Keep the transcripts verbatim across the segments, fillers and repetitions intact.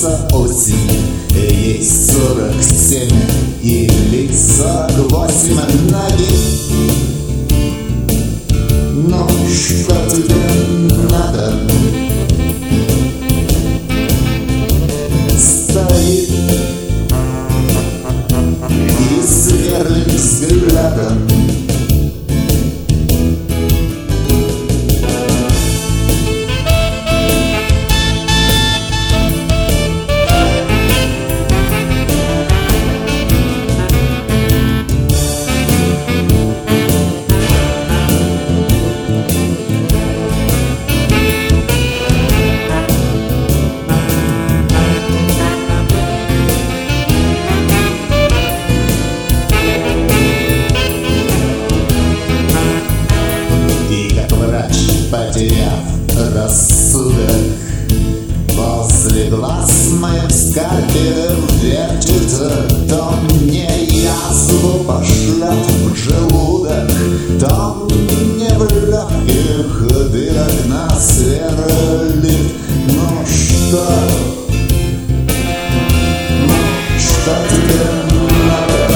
Кончается осень, ей сорок семь или сорок восемь на вид. Ну что тебе надо? Стоит и сверлит взглядом. Потеряв рассудок, возле глаз моих скальпель вертится. То мне язву пошлет в желудок, то мне в легких дырок насверлит. Ну что, ну что тебе надо?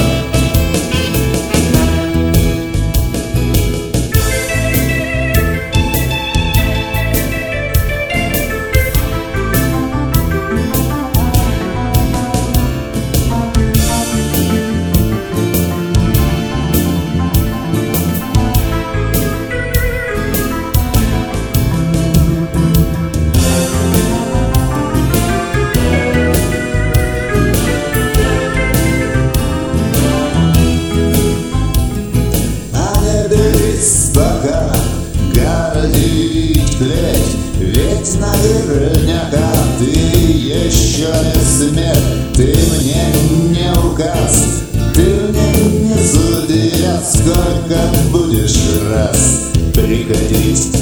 Пока гордить плеть, ведь наверняка ты еще не смерть. Ты мне не указ, ты мне не судья, сколько будешь раз приходить